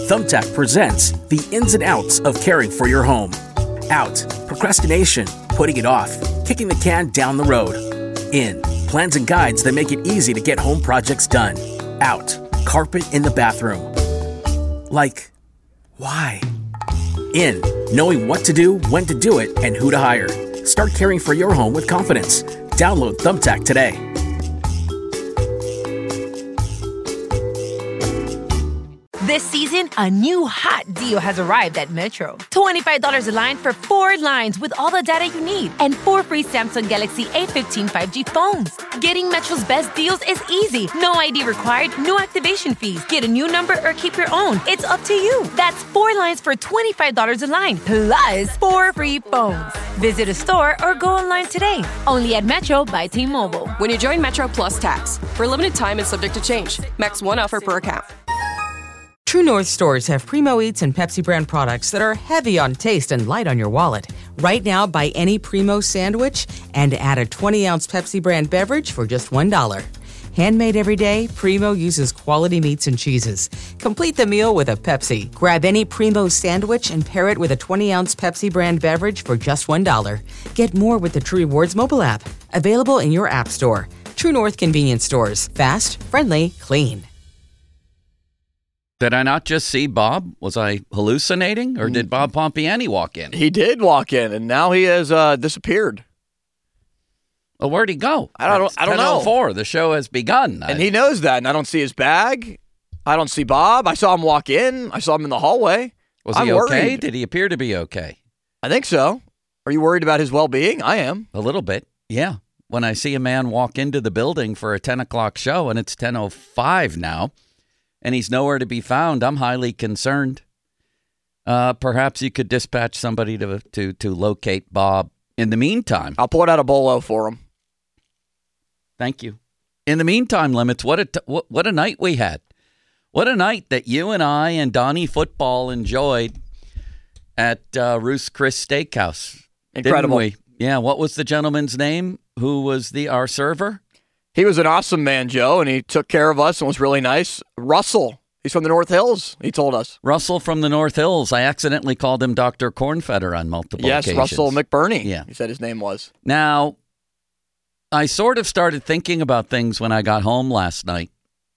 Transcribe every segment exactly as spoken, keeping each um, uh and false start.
Thumbtack presents the ins and outs of caring for your home. Out, procrastination, putting it off, kicking the can down the road. In, plans and guides that make it easy to get home projects done. Out, carpet in the bathroom. Like, why? In, knowing what to do, when to do it, and who to hire. Start caring for your home with confidence. Download Thumbtack today. This season, a new hot deal has arrived at Metro. twenty-five dollars a line for four lines with all the data you need and four free Samsung Galaxy A fifteen five G phones. Getting Metro's best deals is easy. No I D required, no activation fees. Get a new number or keep your own. It's up to you. That's four lines for twenty-five dollars a line, plus four free phones. Visit a store or go online today. Only at Metro by T-Mobile. When you join Metro Plus Tax. For a limited time and subject to change. Max one offer per account. True North stores have Primo Eats and Pepsi brand products that are heavy on taste and light on your wallet. Right now, buy any Primo sandwich and add a twenty-ounce Pepsi brand beverage for just one dollar. Handmade every day, Primo uses quality meats and cheeses. Complete the meal with a Pepsi. Grab any Primo sandwich and pair it with a twenty-ounce Pepsi brand beverage for just one dollar. Get more with the True Rewards mobile app. Available in your app store. True North convenience stores. Fast, friendly, clean. Did I not just see Bob? Was I hallucinating, or did Bob Pompiani walk in? He did walk in, and now he has uh, disappeared. Well, where'd he go? I don't. It's I don't know. ten oh four. The show has begun, and I, he knows that. And I don't see his bag. I don't see Bob. I saw him walk in. I saw him in the hallway. Was I'm he okay? worried. Did he appear to be okay? I think so. Are you worried about his well-being? I am. A little bit, yeah. When I see a man walk into the building for a ten o'clock show, and it's ten oh five now, and he's nowhere to be found, I'm highly concerned. Uh, perhaps you could dispatch somebody to to to locate Bob. In the meantime, I'll pull it out a bolo for him. Thank you. In the meantime, Limits, what a t- what, what a night we had. What a night that you and I and Donnie Football enjoyed at uh, Ruth's Chris Steakhouse. Incredible. Didn't we? Yeah. What was the gentleman's name? Who was the our server? He was an awesome man, Joe, and he took care of us and was really nice. Russell. He's from the North Hills, he told us. Russell from the North Hills. I accidentally called him Doctor Cornfetter on multiple yes, occasions. Yes, Russell McBurney, yeah. he said his name was. Now, I sort of started thinking about things when I got home last night.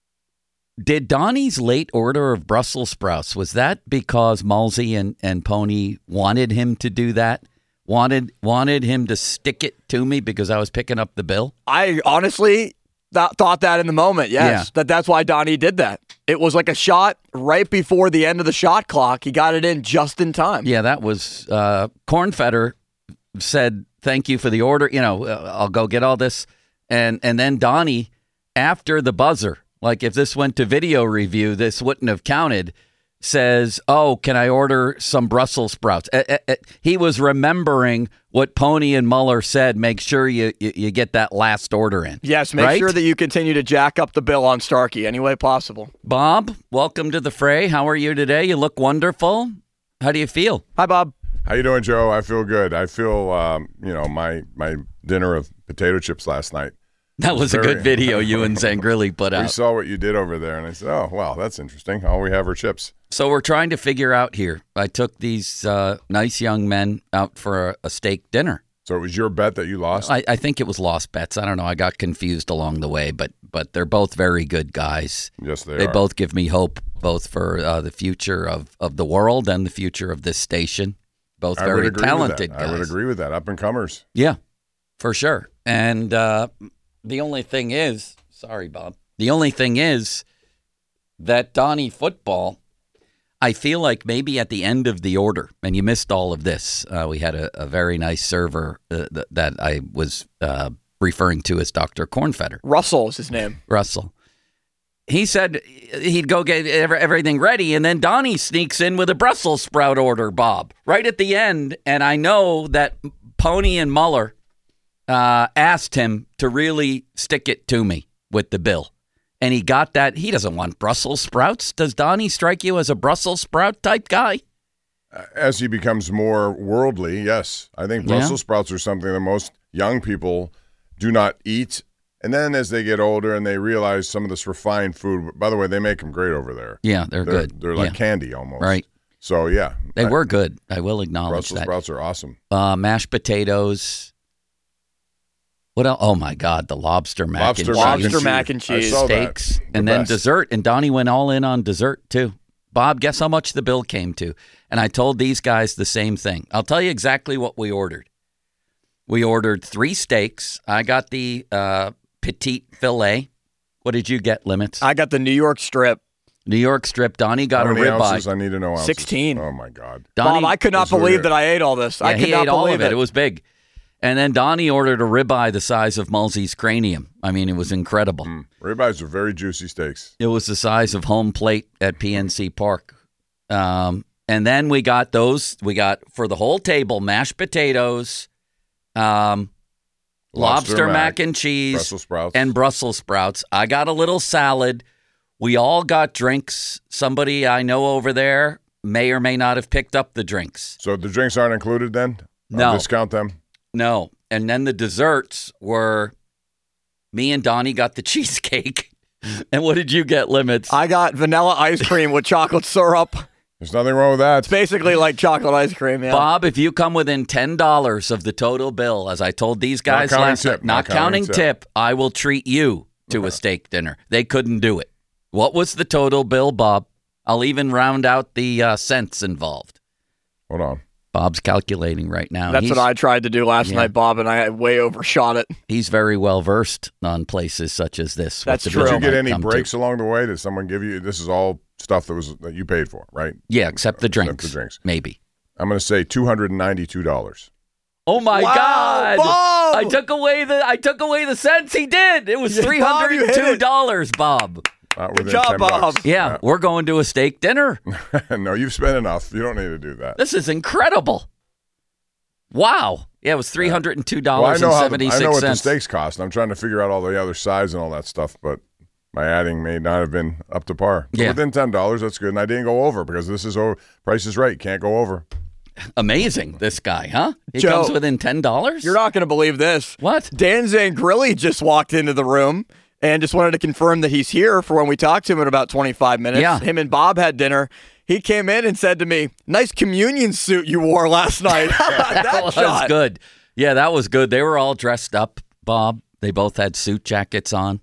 Did Donnie's late order of Brussels sprouts, was that because Malsey and, and Pony wanted him to do that? Wanted wanted him to stick it to me because I was picking up the bill? I honestly th- thought that in the moment, yes. Yeah. That that's why Donnie did that. It was like a shot right before the end of the shot clock. He got it in just in time. Yeah, that was uh, Cornfetter said, thank you for the order. You know, uh, I'll go get all this. And and then Donnie, after the buzzer, like if this went to video review, this wouldn't have counted, says, oh, can I order some Brussels sprouts? Uh, uh, uh, he was remembering what Pony and Mueller said. Make sure you, you, you get that last order in. Yes, make right? sure that you continue to jack up the bill on Starkey any way possible. Bob, welcome to the fray. How are you today? You look wonderful. How do you feel? Hi, Bob. How you doing, Joe? I feel good. I feel, um, you know, my my dinner of potato chips last night. That was, was very, a good video you and Zangrilli put out. We saw what you did over there, and I said, oh, wow, that's interesting. All we have are chips. So we're trying to figure out here. I took these uh, nice young men out for a, a steak dinner. So it was your bet that you lost? I, I think it was lost bets. I don't know. I got confused along the way, but but they're both very good guys. Yes, they, they are. They both give me hope, both for uh, the future of, of the world and the future of this station. Both I very talented guys. I would agree with that. Up and comers. Yeah, for sure. And uh, the only thing is, sorry, Bob. The only thing is that Donnie Football, I feel like maybe at the end of the order, and you missed all of this. Uh, we had a, a very nice server uh, th- that I was uh, referring to as Doctor Cornfetter. Russell is his name. Russell. He said he'd go get everything ready, and then Donnie sneaks in with a Brussels sprout order, Bob, right at the end. And I know that Pony and Mueller uh, asked him to really stick it to me with the bill. And he got that. He doesn't want Brussels sprouts. Does Donnie strike you as a Brussels sprout type guy? As he becomes more worldly, yes. I think Brussels yeah. sprouts are something that most young people do not eat And then as they get older and they realize some of this refined food, by the way, they make them great over there. Yeah, they're, They're, good. they're like Yeah. candy almost. Right. So, yeah. They I- were good. I will acknowledge Brussels that. sprouts are awesome. Uh, mashed potatoes. What else? Oh, my God. The lobster mac Lobster and mac cheese. and Lobster mac cheese. and I cheese. saw that. Steaks. The And then best. dessert. And Donnie went all in on dessert, too. Bob, guess how much the bill came to? And I told these guys the same thing. I'll tell you exactly what we ordered. We ordered three steaks. I got the uh, petite filet. What did you get, Limits? I got the New York strip. New York strip. Donnie got How a many ribeye. ounces? I need to know ounces. sixteen. Oh, my God. Donnie, Bob, I could not Those were believe your- that I ate all this. I yeah, could he not ate all believe of it. It was big. And then Donnie ordered a ribeye the size of Mulsey's cranium. I mean, it was incredible. Mm. Ribeyes are very juicy steaks. It was the size of home plate at P N C Park. Um, and then we got those. We got for the whole table mashed potatoes, um, lobster, Lobster mac, mac, and cheese, Brussels sprouts. and Brussels sprouts. I got a little salad. We all got drinks. Somebody I know over there may or may not have picked up the drinks. So the drinks aren't included then? No. I'll discount them? No. And then the desserts were me and Donnie got the cheesecake. And what did you get, Limits? I got vanilla ice cream with chocolate syrup. There's nothing wrong with that. It's basically like chocolate ice cream, yeah. Bob, if you come within ten dollars of the total bill, as I told these guys counting last tip, night, not, not counting counting tip. tip, I will treat you to a steak dinner. They couldn't do it. What was the total bill, Bob? I'll even round out the uh, cents involved. Hold on. Bob's calculating right now. That's he's, what I tried to do last Yeah. night, Bob, and I way overshot it. He's very well versed on places such as this. what That's the true. bill Did you get might any come to. breaks along the way? Did someone give you? This is all stuff that was that you paid for, right? Yeah, except the Except drinks. the drinks. Maybe. I'm going to say two hundred ninety-two dollars. Oh my Wow, God! Bob! I took away the I took away the cents. He did. It was Yeah, three Bob, you hundred hit two it. dollars, Bob. Not Good within job, ten Bob. bucks. Yeah, we're going to a steak dinner. no, you've spent enough. You don't need to do that. This is incredible. Wow. Yeah, it was three hundred and two Well, I dollars know and how the, seventy I six know what the cents. steaks cost. And I'm trying to figure out all the other sides and all that stuff, but my adding may not have been up to par. But Yeah. within ten dollars, that's good. And I didn't go over because this is over. Price is right. Can't go over. Amazing, this guy, huh? He Joe, comes within ten dollars. You're not going to believe this. What? Dan Zangrilli just walked into the room and just wanted to confirm that he's here for when we talked to him in about twenty-five minutes. Yeah. Him and Bob had dinner. He came in and said to me, "Nice communion suit you wore last night." that That was shot. good. Yeah, that was good. They were all dressed up, Bob. They both had suit jackets on,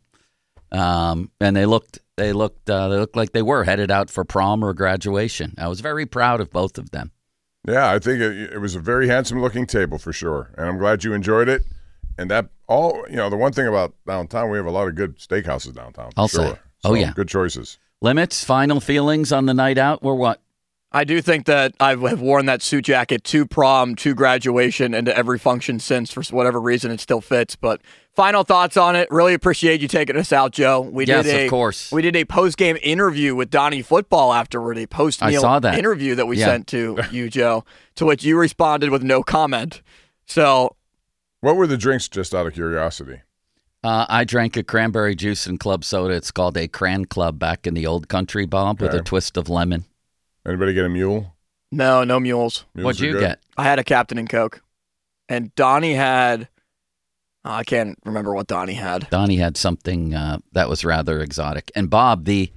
um, and they looked they looked uh, they looked like they were headed out for prom or graduation. I was very proud of both of them. Yeah, I think it, it was a very handsome looking table for sure. And I'm glad you enjoyed it. And that all, you know, the one thing about downtown, we have a lot of good steakhouses downtown. For I'll sure. say. Oh, So, yeah. Good choices. Limits, final feelings on the night out were what? I do think that I have worn that suit jacket to prom, to graduation, and to every function since. For whatever reason, it still fits. But final thoughts on it. Really appreciate you taking us out, Joe. We Yes, did a, of course. We did a post game interview with Donnie Football afterward. A post I meal saw that. interview that we Yeah. sent to you, Joe. To which you responded with no comment. So What were the drinks, just out of curiosity? Uh, I drank a cranberry juice and club soda. It's called a Cran Club back in the old country, Bob, with Okay. a twist of lemon. Anybody get a mule? no, no mules. Mules What'd are you good? get? I had a Captain and Coke, and Donnie had. oh, I can't remember what Donnie had. Donnie had something uh, that was rather exotic. And Bob, the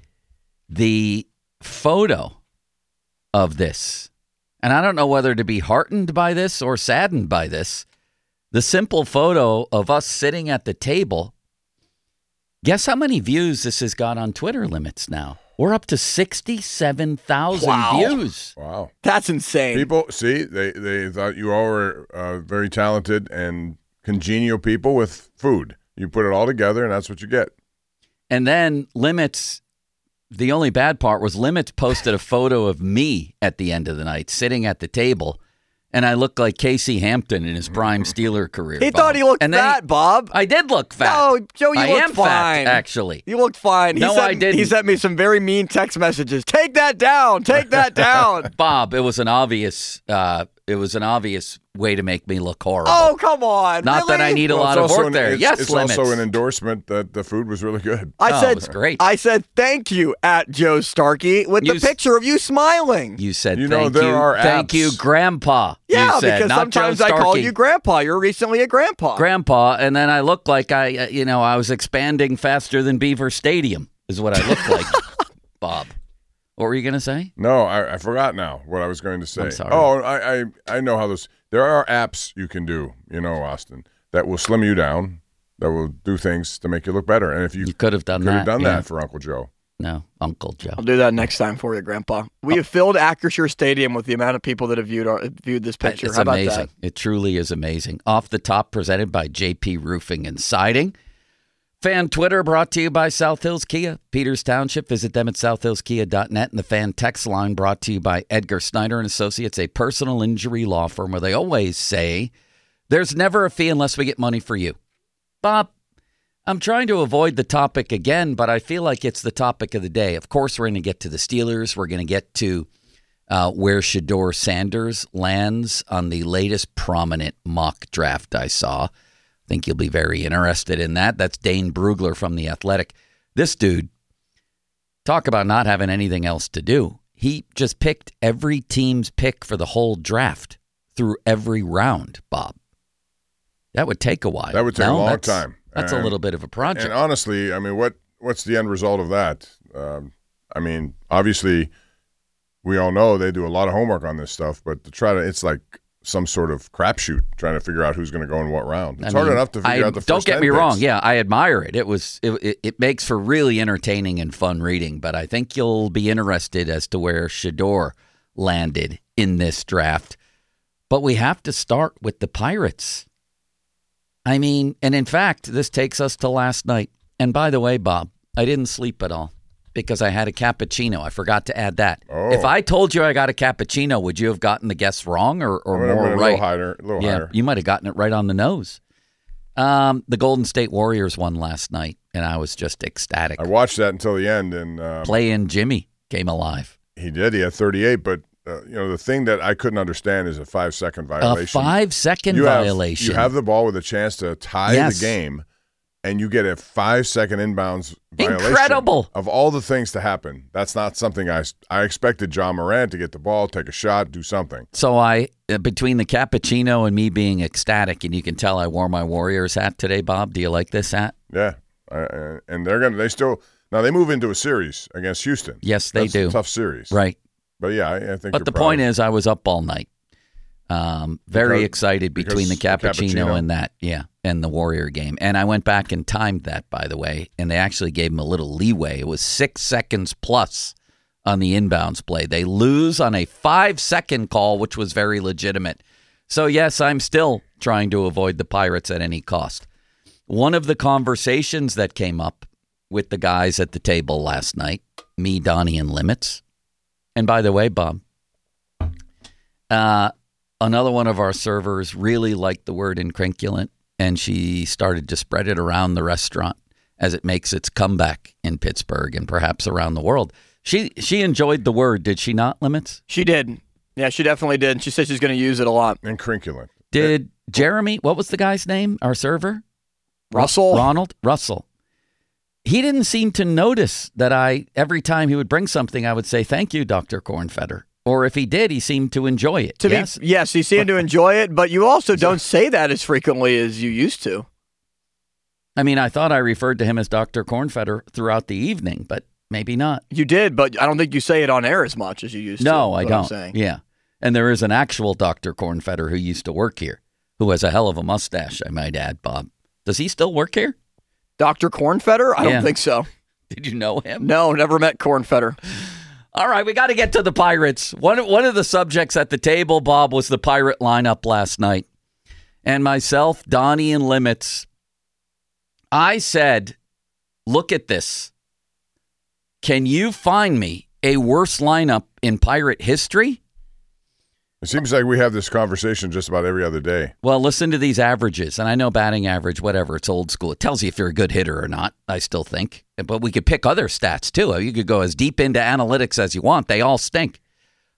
the photo of this, and I don't know whether to be heartened by this or saddened by this, the simple photo of us sitting at the table. Guess how many views this has got on Twitter Limits now? We're up to sixty-seven thousand Wow. views. Wow. That's insane. People, see, they, they thought you all were uh, very talented and congenial people with food. You put it all together, and that's what you get. And then Limits, the only bad part was Limits posted a photo of me at the end of the night sitting at the table, and I looked like Casey Hampton in his prime Steeler career. he Bob. thought he looked And then fat, he- Bob. I did look fat. No, Joe, you I looked am fine. fat, actually. You looked fine. He No, sent, I didn't. He sent me some very mean text messages. Take that down. Take that down. Bob, it was an obvious uh, It was an obvious way to make me look horrible. Oh, come on. Not really? that I need a Well, lot it's of also work an- there. It's, yes, it's limits. also an endorsement that the food was really good. I Oh, said, it was great. I said thank you at Joe Starkey with You the s- picture of you smiling. You said You know, thank there you, are thank apps. you, Grandpa. yeah, you said, because not sometimes Joe I call Starkey. you Grandpa. You're recently a Grandpa. Grandpa, and then I look like I, uh, you know, I was expanding faster than Beaver Stadium is what I look like, Bob. What were you going to say? No, I, I forgot now what I was going to say. I'm sorry. Oh, I, I I know how this. There are apps you can do, you know, Austin, that will slim you down, that will do things to make you look better. And if you, You could have done could that. have done yeah. that for Uncle Joe. No, Uncle Joe. I'll do that next time for you, Grandpa. We have filled Acrisure Stadium with the amount of people that have viewed our, viewed this picture. It's How about amazing. that? It truly is amazing. Off the Top, presented by J P Roofing and Siding. Fan Twitter brought to you by South Hills Kia, Peters Township. Visit them at south hills kia dot net. And the fan text line brought to you by Edgar Snyder and Associates, a personal injury law firm where they always say, there's never a fee unless we get money for you. Bob, I'm trying to avoid the topic again, but I feel like it's the topic of the day. Of course, we're going to get to the Steelers. We're going to get to uh, where Shedeur Sanders lands on the latest prominent mock draft I saw. I think you'll be very interested in that. That's Dane Brugler from The Athletic. This dude, talk about not having anything else to do. He just picked every team's pick for the whole draft through every round, Bob. That would take a while. That would take No, a long that's- time. That's And- a little bit of a project. And honestly, I mean, what what's the end result of that? Um, I mean, obviously, we all know they do a lot of homework on this stuff, but to try to, it's like some sort of crapshoot trying to figure out who's going to go in what round. It's I hard mean, enough to figure I- out the first Don't get ten me picks. wrong. Yeah, I admire it. It was it, it, it makes for really entertaining and fun reading. But I think you'll be interested as to where Shedeur landed in this draft. But we have to start with the Pirates. I mean, and in fact, this takes us to last night. And by the way, Bob, I didn't sleep at all because I had a cappuccino. I forgot to add that. Oh. If I told you I got a cappuccino, would you have gotten the guess wrong or, or I would've more been a right? little higher. A little yeah, higher. you might have gotten it right on the nose. Um, the Golden State Warriors won last night, and I was just ecstatic. I watched that until the end, and um, Play-in Jimmy came alive. he did. He had thirty-eight, but uh, you know the thing that I couldn't understand is a five-second violation. A five-second you have, violation. You have the ball with a chance to tie Yes. the game, and you get a five-second inbounds violation. Incredible. Of all the things to happen, that's not something I I expected. John Morant to get the ball, take a shot, do something. So I, uh, between the cappuccino and me being ecstatic, and you can tell I wore my Warriors hat today, Bob. Do you like this hat? Yeah, uh, and they're gonna. They still now they move into a series against Houston. Yes, they That's do. a tough series, Right. But yeah, I, I think. But the point is, I was up all night. Um, very Because- excited between the because the cappuccino, cappuccino. and that, yeah, and the Warrior game. And I went back and timed that, by the way, and they actually gave him a little leeway. It was six seconds plus on the inbounds play. They lose on a five-second call, which was very legitimate. So, yes, I'm still trying to avoid the Pirates at any cost. One of the conversations that came up with the guys at the table last night, me, Donnie, and Limits, and by the way, Bob, uh, another one of our servers really liked the word incrinculant, and she started to spread it around the restaurant as it makes its comeback in Pittsburgh and perhaps around the world. She she enjoyed the word, did she not, Limits? She did. Yeah, she definitely did. She said she's going to use it a lot. incrinculant. Did Jeremy, what was the guy's name, our server? Russell? Ronald? Russell. He didn't seem to notice that I, every time he would bring something, I would say, thank you, Doctor Cornfetter. Or if he did, he seemed to enjoy it. To yes? be, yes, you seem to enjoy it, but you also don't say that as frequently as you used to. I mean, I thought I referred to him as Doctor Cornfetter throughout the evening, but maybe not. You did, but I don't think you say it on air as much as you used to. No, is I what I'm don't. saying. Yeah. And there is an actual Doctor Cornfetter who used to work here, who has a hell of a mustache, I might add, Bob. Does he still work here? Doctor Cornfetter? I Yeah. don't think so. Did you know him? No, never met Cornfetter. All right, we got to get to the Pirates. One, one of the subjects at the table, Bob, was the Pirate lineup last night. And myself, Donnie, and Limits, I said, look at this. Can you find me a worse lineup in Pirate history? It seems like we have this conversation just about every other day. Well, listen to these averages. And I know batting average, whatever, it's old school. It tells you if you're a good hitter or not, I still think. But we could pick other stats, too. You could go as deep into analytics as you want. They all stink.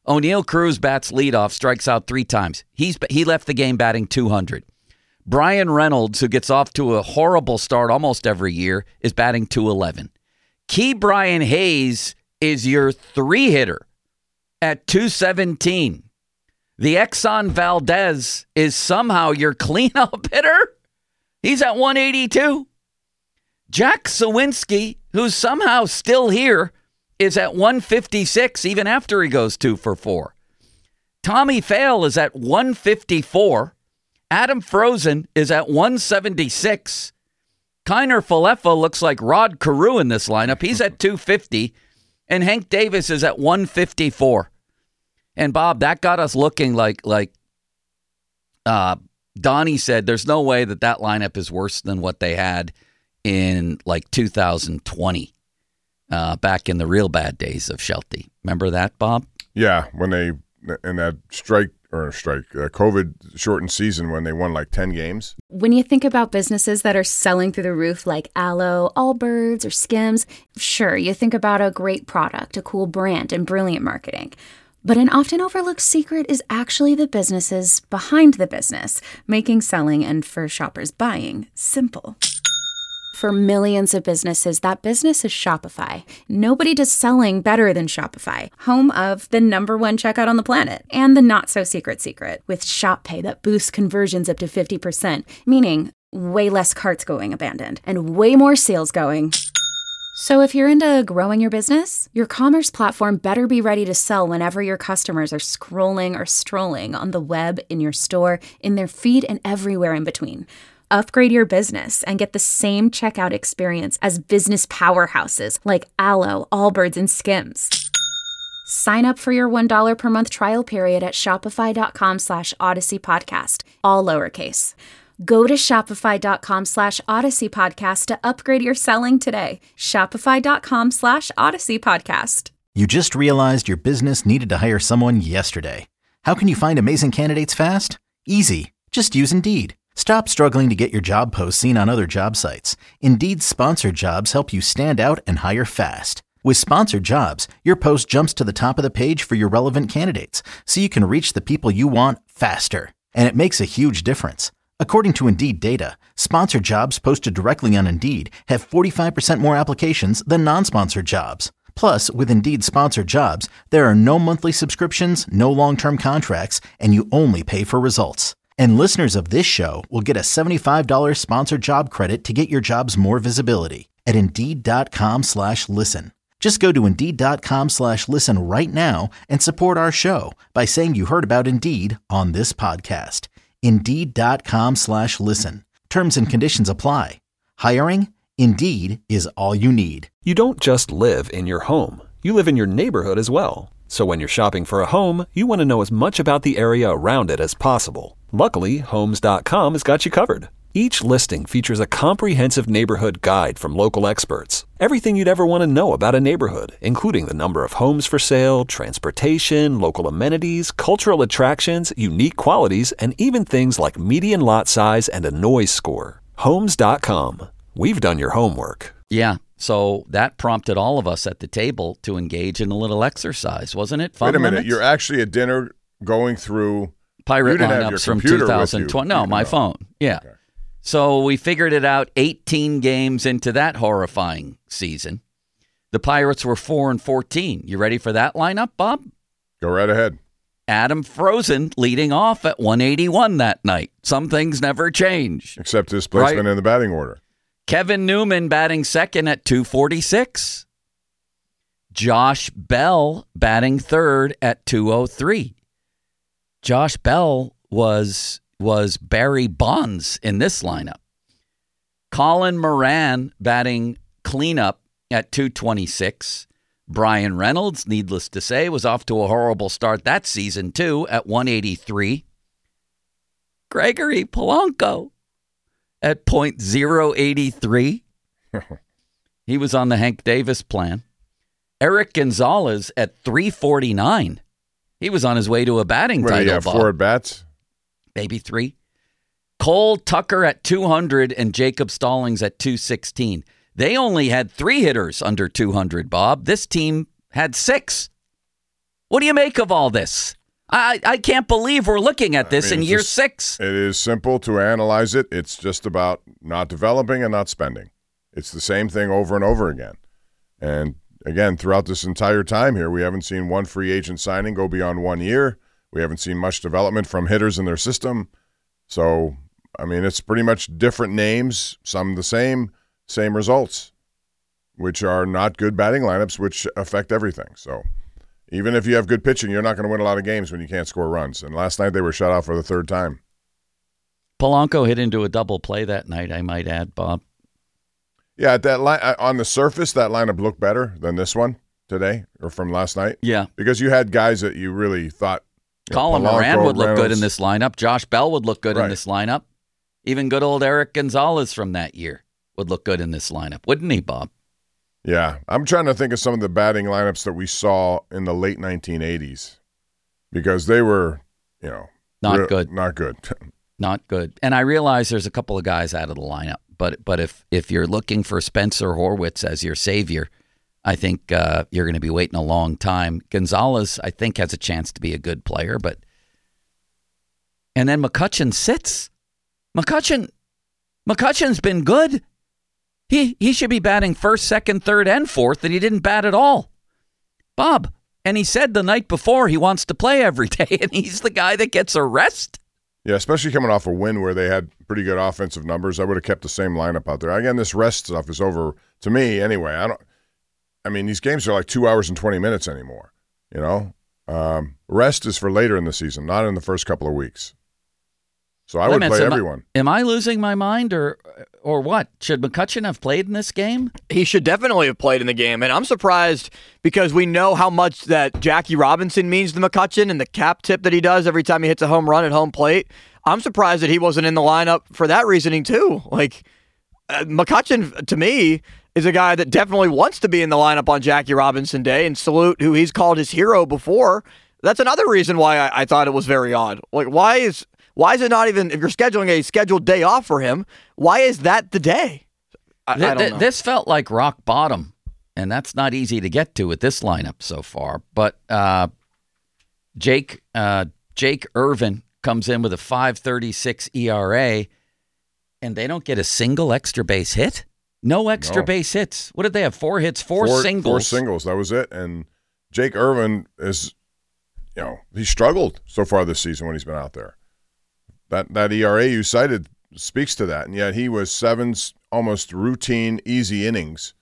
O'Neal Cruz bats leadoff, strikes out three times. He's He left the game batting two hundred. Brian Reynolds, who gets off to a horrible start almost every year, is batting two eleven. Key Brian Hayes is your three-hitter at two seventeen. The Exxon Valdez is somehow your cleanup hitter. He's at one eighty-two. Jack Sawinski, who's somehow still here, is at one fifty-six even after he goes two for four. Tommy Phale is at one fifty-four. Adam Frozen is at one seventy-six. Kiner Falefa looks like Rod Carew in this lineup. He's at two fifty. And Hank Davis is at one fifty-four. And Bob, that got us looking like, like uh, Donnie said, there's no way that that lineup is worse than what they had in like two thousand twenty, uh, back in the real bad days of Shelty. Remember that, Bob? Yeah, when they, in that strike, or strike, uh, COVID-shortened season when they won like ten games. When you think about businesses that are selling through the roof like Aloe, Allbirds, or Skims, sure, you think about a great product, a cool brand, and brilliant marketing. But an often overlooked secret is actually the businesses behind the business, making selling and for shoppers buying simple. For millions of businesses, that business is Shopify. Nobody does selling better than Shopify, home of the number one checkout on the planet and the not-so-secret secret with Shop Pay that boosts conversions up to fifty percent, meaning way less carts going abandoned and way more sales going. So if you're into growing your business, your commerce platform better be ready to sell whenever your customers are scrolling or strolling on the web, in your store, in their feed, and everywhere in between. Upgrade your business and get the same checkout experience as business powerhouses like Aloe, Allbirds, and Skims. Sign up for your one dollar per month trial period at shopify.com slash Odyssey Podcast, all lowercase. Go to shopify.com slash Odyssey Podcast to upgrade your selling today. Shopify.com slash Odyssey Podcast. You just realized your business needed to hire someone yesterday. How can you find amazing candidates fast? Easy. Just use Indeed. Stop struggling to get your job posts seen on other job sites. Indeed's sponsored jobs help you stand out and hire fast. With sponsored jobs, your post jumps to the top of the page for your relevant candidates, so you can reach the people you want faster. And it makes a huge difference. According to Indeed data, sponsored jobs posted directly on Indeed have forty-five percent more applications than non-sponsored jobs. Plus, with Indeed sponsored jobs, there are no monthly subscriptions, no long-term contracts, and you only pay for results. And listeners of this show will get a seventy-five dollars sponsored job credit to get your jobs more visibility at Indeed.com slash listen. Just go to Indeed.com slash listen right now and support our show by saying you heard about Indeed on this podcast. Indeed.com slash listen. Terms and conditions apply. Hiring? Indeed is all you need. You don't just live in your home. You live in your neighborhood as well. So when you're shopping for a home, you want to know as much about the area around it as possible. Luckily, Homes dot com has got you covered. Each listing features a comprehensive neighborhood guide from local experts. Everything you'd ever want to know about a neighborhood, including the number of homes for sale, transportation, local amenities, cultural attractions, unique qualities, and even things like median lot size and a noise score. Homes dot com. We've done your homework. Yeah. So that prompted all of us at the table to engage in a little exercise, wasn't it? Fun Wait a minute. limits? You're actually at dinner going through Pirate you didn't have your lineups from computer two with thousand twenty. No, you my know. phone. Yeah. Okay. So we figured it out eighteen games into that horrifying season. The Pirates were four and fourteen. You ready for that lineup, Bob? Go right ahead. Adam Frozen leading off at one eighty-one that night. Some things never change. Except his placement Right. in the batting order. Kevin Newman batting second at two forty-six. Josh Bell batting third at two oh three. Josh Bell was was Barry Bonds in this lineup. Colin Moran batting cleanup at two twenty-six. Brian Reynolds, needless to say, was off to a horrible start that season too at one eighty-three. Gregory Polanco at point oh eight three. He was on the Hank Davis plan. Eric Gonzalez at three forty-nine. He was on his way to a batting What do title. you have, Bob. four at bats? Maybe three. Cole Tucker at two hundred and Jacob Stallings at two sixteen. They only had three hitters under two hundred, Bob. This team had six. What do you make of all this? I, I can't believe we're looking at this I mean, in year just, six. It is simple to analyze it. It's just about not developing and not spending. It's the same thing over and over again. And again, throughout this entire time here, we haven't seen one free agent signing go beyond one year. We haven't seen much development from hitters in their system. So, I mean, it's pretty much different names, some the same, same results, which are not good batting lineups, which affect everything. So even if you have good pitching, you're not going to win a lot of games when you can't score runs. And last night they were shut out for the third time. Polanco hit into a double play that night, I might add, Bob. Yeah, that line on the surface, that lineup looked better than this one today or from last night. Yeah, because you had guys that you really thought. Colin know, Moran Polanco, would look Reynolds. good in this lineup. Josh Bell would look good Right. in this lineup. Even good old Eric Gonzalez from that year would look good in this lineup, wouldn't he, Bob? Yeah, I'm trying to think of some of the batting lineups that we saw in the late nineteen eighties because they were, you know, Not re- good. Not good. Not good. And I realize there's a couple of guys out of the lineup, but but if if you're looking for Spencer Horwitz as your savior, I think uh, you're going to be waiting a long time. Gonzalez, I think, has a chance to be a good player, but and then McCutchen sits. McCutchen, McCutchen's been good. He he should be batting first, second, third, and fourth, and he didn't bat at all. Bob, and he said the night before he wants to play every day, and he's the guy that gets a rest. Yeah, especially coming off a win where they had pretty good offensive numbers. I would have kept the same lineup out there. Again, this rest stuff is over to me anyway. I don't. I mean, these games are like two hours and twenty minutes anymore. You know, um, rest is for later in the season, not in the first couple of weeks. So I would Limits, play am everyone. I, am I losing my mind, or or what? Should McCutchen have played in this game? He should definitely have played in the game, and I'm surprised because we know how much that Jackie Robinson means to McCutchen and the cap tip that he does every time he hits a home run at home plate. I'm surprised that he wasn't in the lineup for that reasoning too. Like uh, McCutchen, to me, is a guy that definitely wants to be in the lineup on Jackie Robinson Day, and salute who he's called his hero before. That's another reason why I, I thought it was very odd. Like, why is why is it not even, if you're scheduling a scheduled day off for him, why is that the day? I, Th- I don't th- know. This felt like rock bottom, and that's not easy to get to with this lineup so far. But uh, Jake uh, Jake Irvin comes in with a five thirty-six E R A, and they don't get a single extra base hit. No extra No. base hits. What did they have? Four hits, four, four singles. Four singles. That was it. And Jake Irvin is, you know, he struggled so far this season when he's been out there. That that E R A you cited speaks to that, and yet he was seven almost routine, easy innings.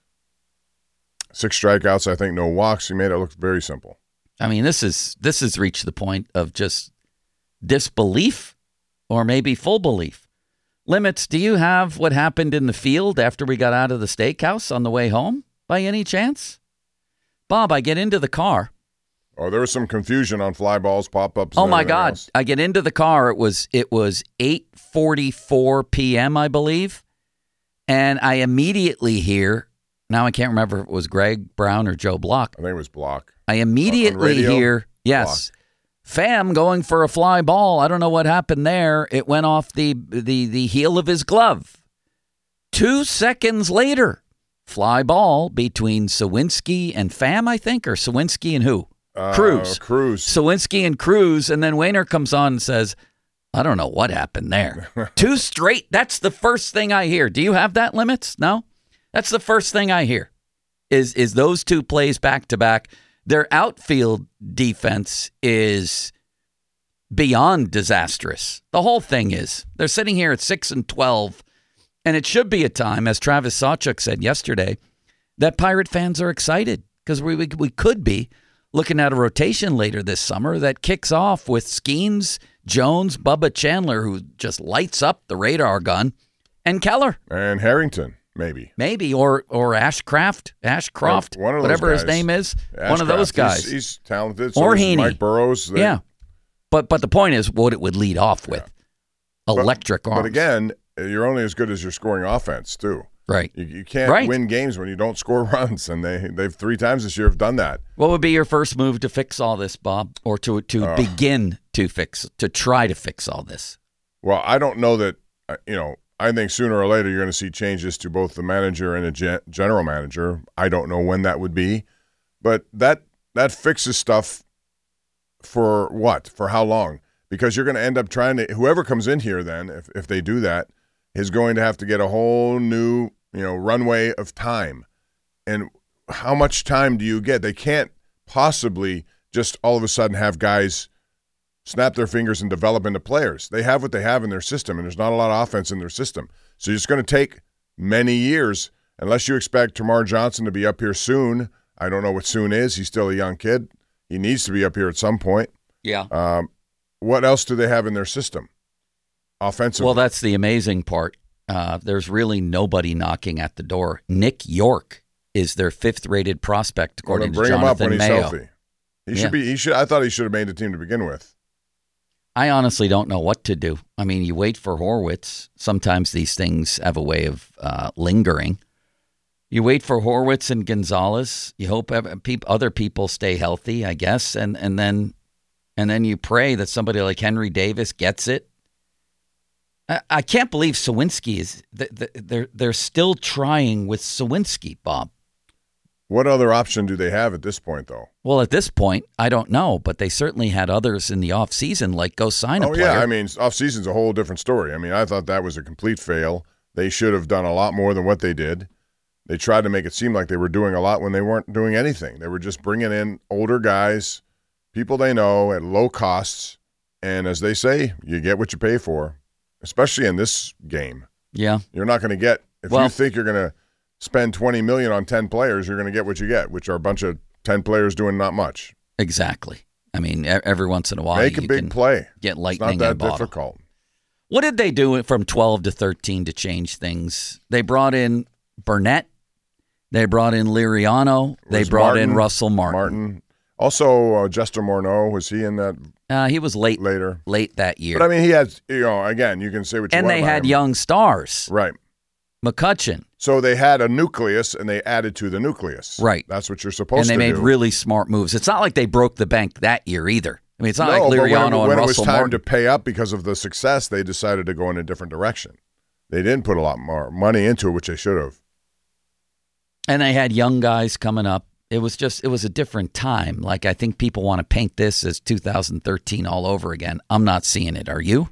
Six strikeouts, I think, no walks. He made it look very simple. I mean, this is this has reached the point of just disbelief, or maybe full belief. Limits, do you have what happened in the field after we got out of the steakhouse on the way home, by any chance? Bob, I get into the car. Oh, there was some confusion on fly balls, pop-ups. Oh and my everything God! else. I get into the car. It was it was eight forty-four p.m. I believe, and I immediately hear. Now I can't remember if it was Greg Brown or Joe Block. I think it was Block. I immediately radio? hear yes, Pham going for a fly ball. I don't know what happened there. It went off the the the heel of his glove. Two seconds later, fly ball between Sawinski and Pham, I think, or Sawinski and who? Uh, Cruz. Cruz. Sawinski and Cruz, and then Wainer comes on and says, I don't know what happened there. Two straight. That's the first thing I hear. Do you have that, Limits? No? That's the first thing I hear is is those two plays back to back. Their outfield defense is beyond disastrous. The whole thing is. They're sitting here at six and twelve, and it should be a time, as Travis Sawchuk said yesterday, that Pirate fans are excited because we, we we could be looking at a rotation later this summer that kicks off with Skeens, Jones, Bubba Chandler, who just lights up the radar gun, and Keller. And Harrington, maybe. Maybe, or or Ashcraft, Ashcroft, One of those whatever his guys. name is. Ashcraft, One of those guys. He's, he's talented. So or is Heaney. Mike Burrows. They- Yeah. But but the point is what it would lead off with. But- Electric arms. But again, you're only as good as your scoring offense, too. Right. You, you can't Right. win games when you don't score runs, and they, they've three times this year have done that. What would be your first move to fix all this, Bob? Or to to Uh, begin to fix, to try to fix all this? Well, I don't know that, uh, you know, I think sooner or later you're going to see changes to both the manager and a gen- general manager. I don't know when that would be, but that that fixes stuff for what? For how long? Because you're going to end up trying to, whoever comes in here then, if, if they do that, is going to have to get a whole new, you know, runway of time. And how much time do you get? They can't possibly just all of a sudden have guys snap their fingers and develop into players. They have what they have in their system, and there's not a lot of offense in their system. So it's going to take many years, unless you expect Tamar Johnson to be up here soon. I don't know what soon is. He's still a young kid. He needs to be up here at some point. Yeah. Um, what else do they have in their system offensively? Well, that's the amazing part. Uh, there's really nobody knocking at the door. Nick York is their fifth-rated prospect, according well, to Jonathan Jonathan Mayo. Bring him up when he's Mayo. healthy. He Yeah. should be. He should. I thought he should have made the team to begin with. I honestly don't know what to do. I mean, you wait for Horwitz. Sometimes these things have a way of uh, lingering. You wait for Horwitz and Gonzalez. You hope other people stay healthy, I guess, and and then and then you pray that somebody like Henry Davis gets it. I, I can't believe Sawinski is. They're they're still trying with Sawinski, Bob. What other option do they have at this point, though? Well, at this point, I don't know, but they certainly had others in the offseason, like go sign a oh, player. yeah, I mean, offseason's a whole different story. I mean, I thought that was a complete fail. They should have done a lot more than what they did. They tried to make it seem like they were doing a lot when they weren't doing anything. They were just bringing in older guys, people they know at low costs, and as they say, you get what you pay for, especially in this game. Yeah. You're not going to get – if well, you think you're going to spend twenty million dollars on ten players, you're going to get what you get, which are a bunch of ten players doing not much. Exactly. I mean, every once in a while, make a you big can play. Get lightning it's not in a that bottle. difficult. What did they do from twelve to thirteen to change things? They brought in Burnett. They brought in Liriano. They brought Martin, in Russell Martin. Martin. Also, uh, Jester Morneau, was he in that? Uh, he was late later, late that year. But I mean, he had, you know, again, you can say what you and want they about had him. young stars, right? McCutcheon. So they had a nucleus, and they added to the nucleus. Right. That's what you're supposed to do. And they made do. really smart moves. It's not like they broke the bank that year either. I mean, it's not no, like Liriano but when, and when Russell it was time Martin. to pay up because of the success, they decided to go in a different direction. They didn't put a lot more money into it, which they should have. And they had young guys coming up. It was just, it was a different time. Like, I think people want to paint this as two thousand thirteen all over again. I'm not seeing it. Are you?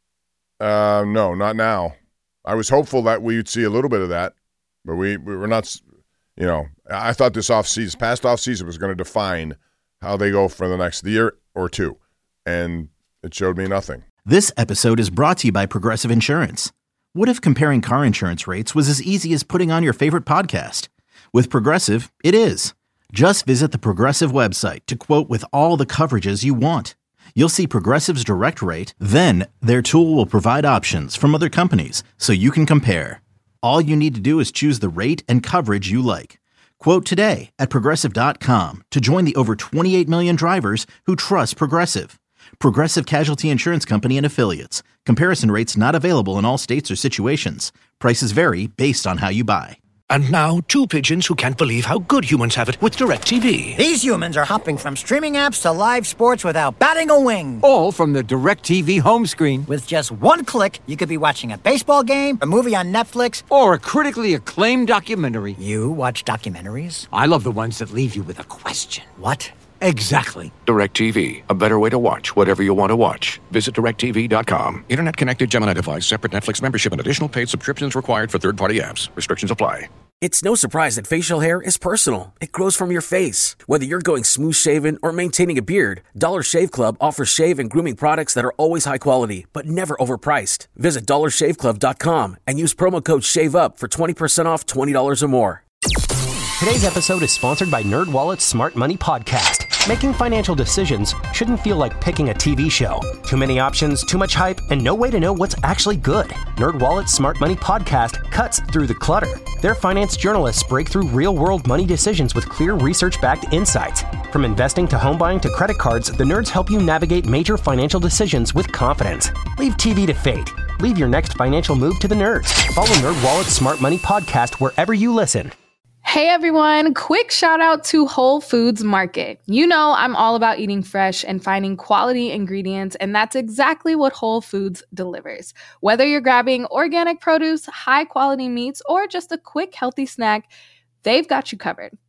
Uh, no, not now. I was hopeful that we'd see a little bit of that, but we, we were not, you know, I thought this offseason, past offseason was going to define how they go for the next year or two, and it showed me nothing. This episode is brought to you by Progressive Insurance. What if comparing car insurance rates was as easy as putting on your favorite podcast? With Progressive, it is. Just visit the Progressive website to quote with all the coverages you want. You'll see Progressive's direct rate, then their tool will provide options from other companies so you can compare. All you need to do is choose the rate and coverage you like. Quote today at Progressive dot com to join the over twenty-eight million drivers who trust Progressive. Progressive Casualty Insurance Company and Affiliates. Comparison rates not available in all states or situations. Prices vary based on how you buy. And now, two pigeons who can't believe how good humans have it with DirecTV. These humans are hopping from streaming apps to live sports without batting a wing. All from the DirecTV home screen. With just one click, you could be watching a baseball game, a movie on Netflix, or a critically acclaimed documentary. You watch documentaries? I love the ones that leave you with a question. What? Exactly. DirecTV, a better way to watch whatever you want to watch. Visit direct T V dot com. Internet connected Gemini device, separate Netflix membership, and additional paid subscriptions required for third-party apps. Restrictions apply. It's no surprise that facial hair is personal. It grows from your face. Whether you're going smooth shaven or maintaining a beard, Dollar Shave Club offers shave and grooming products that are always high quality, but never overpriced. Visit dollar shave club dot com and use promo code SHAVEUP for twenty percent off twenty dollars or more. Today's episode is sponsored by NerdWallet's Smart Money Podcast. Making financial decisions shouldn't feel like picking a T V show. Too many options, too much hype, and no way to know what's actually good. NerdWallet's Smart Money Podcast cuts through the clutter. Their finance journalists break through real-world money decisions with clear research-backed insights. From investing to home buying to credit cards, the nerds help you navigate major financial decisions with confidence. Leave T V to fate. Leave your next financial move to the nerds. Follow NerdWallet's Smart Money Podcast wherever you listen. Hey everyone, quick shout out to Whole Foods Market. You know I'm all about eating fresh and finding quality ingredients, and that's exactly what Whole Foods delivers. Whether you're grabbing organic produce, high quality meats, or just a quick healthy snack, they've got you covered.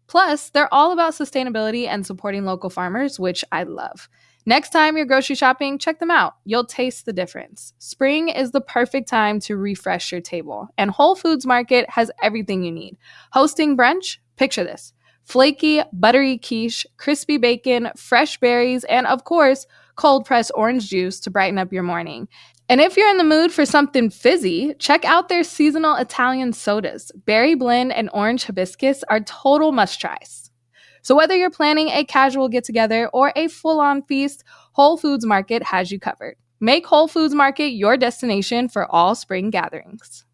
Plus, they're all about sustainability and supporting local farmers, which I love. Next time you're grocery shopping, check them out. You'll taste the difference. Spring is the perfect time to refresh your table, and Whole Foods Market has everything you need. Hosting brunch? Picture this. Flaky, buttery quiche, crispy bacon, fresh berries, and of course, cold-pressed orange juice to brighten up your morning. And if you're in the mood for something fizzy, check out their seasonal Italian sodas. Berry blend and orange hibiscus are total must-tries. So whether you're planning a casual get-together or a full-on feast, Whole Foods Market has you covered. Make Whole Foods Market your destination for all spring gatherings.